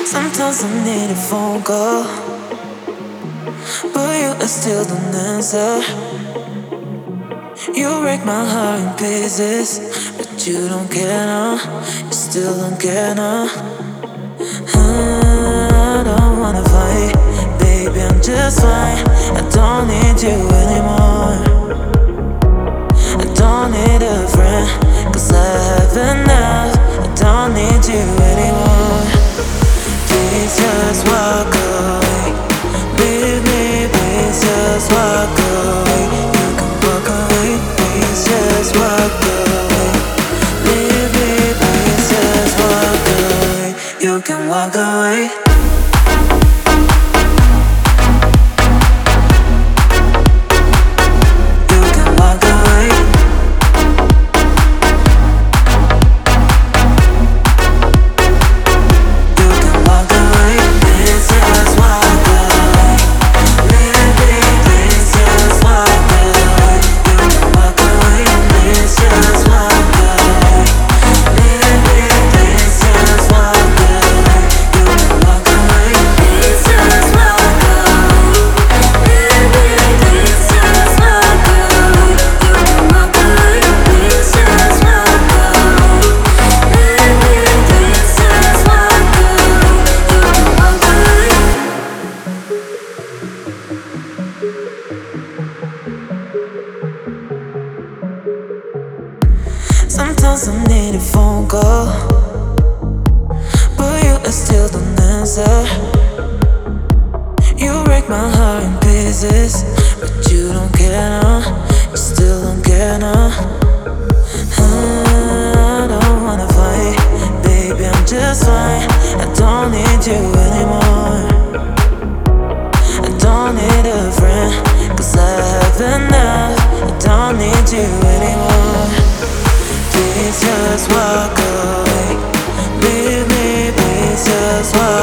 Sometimes I need a phone call, but you still don't answer. You break my heart in pieces, but you don't care now. You still don't care now. I don't wanna fight, baby, I'm just fine. I don't need you anymore. I don't need a friend, 'cause I have enough. I don't need you anymore. Please just walk away. Leave me, please just walk away. You can walk away, please just walk away. Leave me, please just walk away. You can walk away. Sometimes I need a phone call, but you still don't answer. You break my heart in pieces, but you don't care now. You still don't care now. I don't wanna fight, baby, I'm just fine. I don't need you anymore. I don't need a friend, 'cause I have enough. I don't need you anymore. Please just walk away. Leave me, please just walk away.